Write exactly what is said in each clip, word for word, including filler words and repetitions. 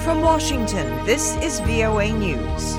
From Washington, this is V O A News.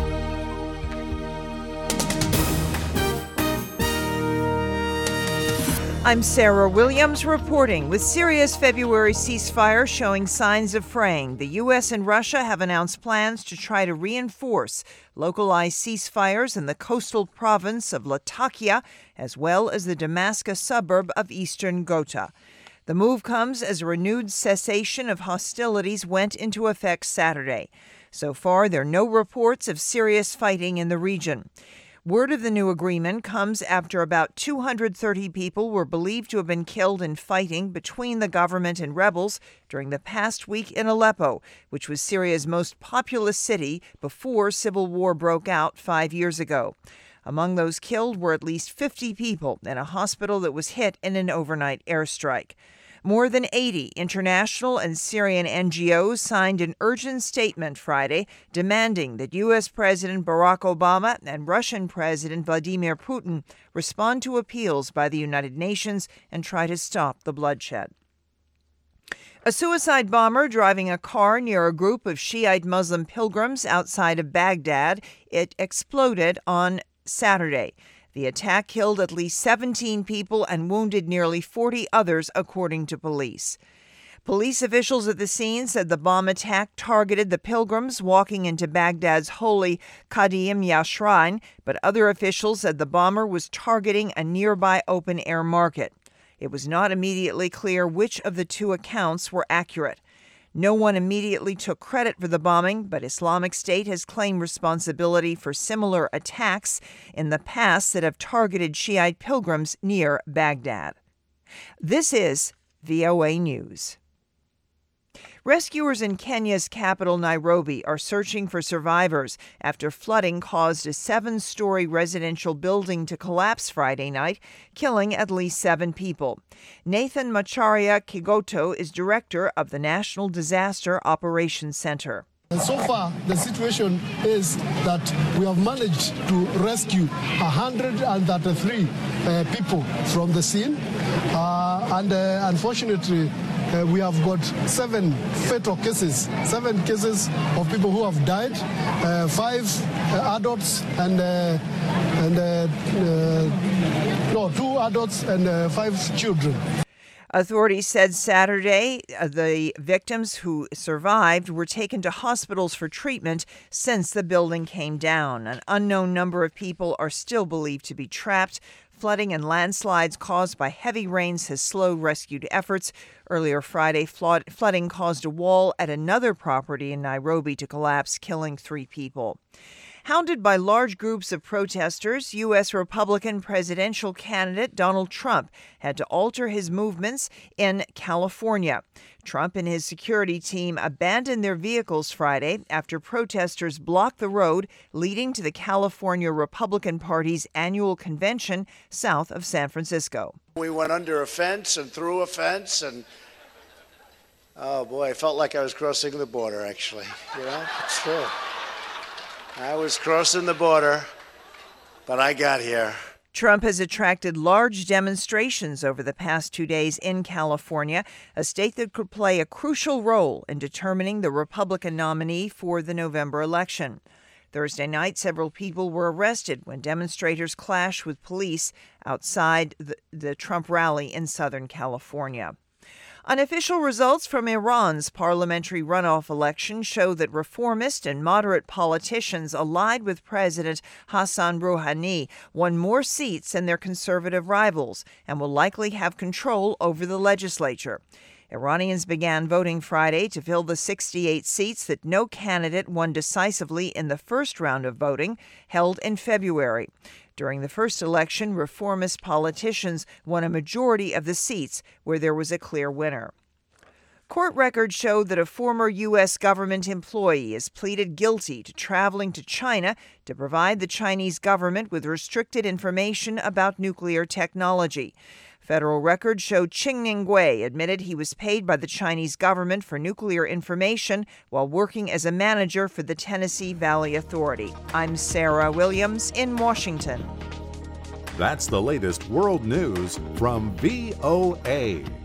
I'm Sarah Williams reporting. With Syria's February ceasefire showing signs of fraying, the U S and Russia have announced plans to try to reinforce localized ceasefires in the coastal province of Latakia, as well as the Damascus suburb of eastern Ghouta. The move comes as a renewed cessation of hostilities went into effect Saturday. So far, there are no reports of serious fighting in the region. Word of the new agreement comes after about two hundred thirty people were believed to have been killed in fighting between the government and rebels during the past week in Aleppo, which was Syria's most populous city before civil war broke out five years ago. Among those killed were at least fifty people in a hospital that was hit in an overnight airstrike. More than eighty international and Syrian N G Os signed an urgent statement Friday demanding that U S. President Barack Obama and Russian President Vladimir Putin respond to appeals by the United Nations and try to stop the bloodshed. A suicide bomber driving a car near a group of Shiite Muslim pilgrims outside of Baghdad, it exploded on Saturday. The attack killed at least seventeen people and wounded nearly forty others, according to police. Police officials at the scene said the bomb attack targeted the pilgrims walking into Baghdad's holy Qadimiyya shrine, but other officials said the bomber was targeting a nearby open-air market. It was not immediately clear which of the two accounts were accurate. No one immediately took credit for the bombing, but Islamic State has claimed responsibility for similar attacks in the past that have targeted Shiite pilgrims near Baghdad. This is V O A News. Rescuers in Kenya's capital, Nairobi, are searching for survivors after flooding caused a seven-story residential building to collapse Friday night, killing at least seven people. Nathan Macharia Kigoto is director of the National Disaster Operations Center. And so far, the situation is that we have managed to rescue one hundred thirty-three uh, people from the scene. Uh, and uh, unfortunately, uh, we have got seven fatal cases, seven cases of people who have died, uh, five uh, adults and, uh, and uh, uh, no, two adults and uh, five children. Authorities said Saturday uh, the victims who survived were taken to hospitals for treatment since the building came down. An unknown number of people are still believed to be trapped. Flooding and landslides caused by heavy rains has slowed rescue efforts. Earlier Friday, flood, flooding caused a wall at another property in Nairobi to collapse, killing three people. Hounded by large groups of protesters, U S. Republican presidential candidate Donald Trump had to alter his movements in California. Trump and his security team abandoned their vehicles Friday after protesters blocked the road leading to the California Republican Party's annual convention south of San Francisco. We went under a fence and through a fence, and oh boy, I felt like I was crossing the border, actually. You know, it's true. I was crossing the border, but I got here. Trump has attracted large demonstrations over the past two days in California, a state that could play a crucial role in determining the Republican nominee for the November election. Thursday night, several people were arrested when demonstrators clashed with police outside the, the Trump rally in Southern California. Unofficial results from Iran's parliamentary runoff election show that reformist and moderate politicians allied with President Hassan Rouhani won more seats than their conservative rivals and will likely have control over the legislature. Iranians began voting Friday to fill the sixty-eight seats that no candidate won decisively in the first round of voting held in February. During the first election, reformist politicians won a majority of the seats where there was a clear winner. Court records show that a former U S government employee has pleaded guilty to traveling to China to provide the Chinese government with restricted information about nuclear technology. Federal records show Qingning Gui admitted he was paid by the Chinese government for nuclear information while working as a manager for the Tennessee Valley Authority. I'm Sarah Williams in Washington. That's the latest world news from V O A.